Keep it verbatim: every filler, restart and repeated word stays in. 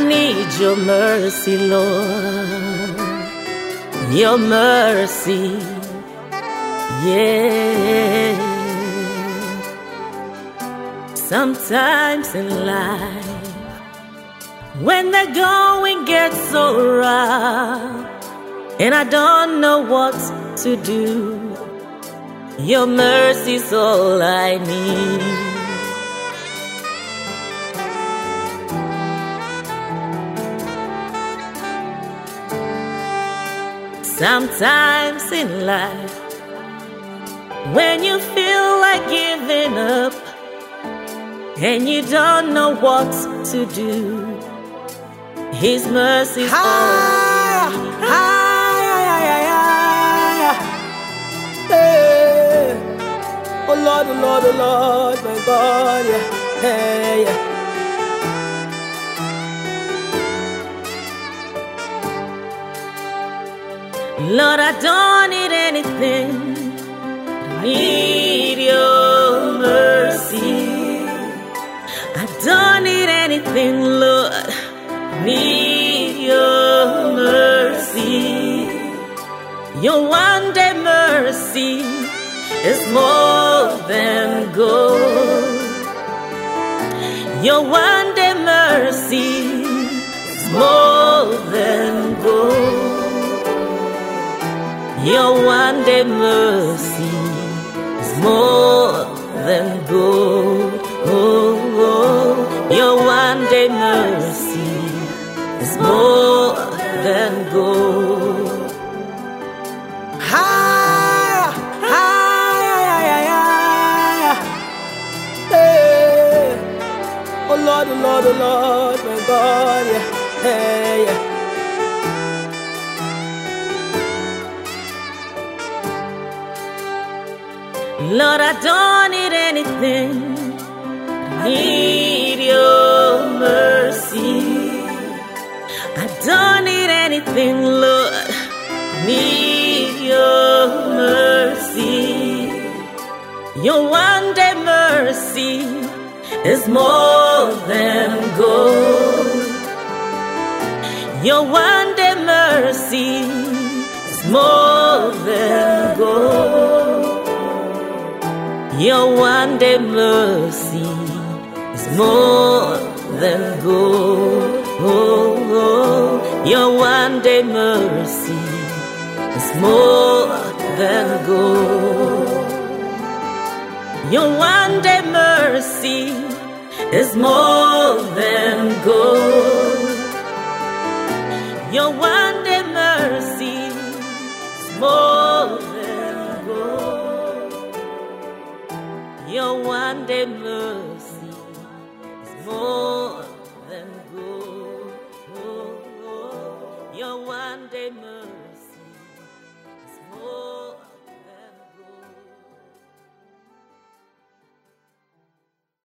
need your mercy, Lord. Your mercy, yeah. Sometimes in life, when the going gets so rough and I don't know what to do, your mercy's all I need. Sometimes in life, when you feel like giving up and you don't know what to do, His mercy's all I need. Hey. Oh Lord, oh Lord, oh Lord, my God, yeah, hey, yeah. Lord, I don't need anything, I need your mercy. I don't need anything, Lord, I need your mercy. Your one day mercy is more than gold. Your one day mercy is more than gold. Your one day mercy is more than gold. Oh, oh. Your one day mercy is more than gold. Higher, higher, higher, higher. Hey. Oh Lord, oh Lord, oh Lord, my God, yeah, hey, yeah. Lord, I don't need anything, I need your mercy. I don't need anything, Lord, I need your mercy. Your one day mercy is more than gold. Your one day mercy is more than gold. Your one day mercy is more than gold. Oh, oh. Your one day mercy is more than gold. Your one day mercy is more than gold. Your one day mercy is more than gold. Your one day mercy is more than gold. Oh, oh. Your one day mercy.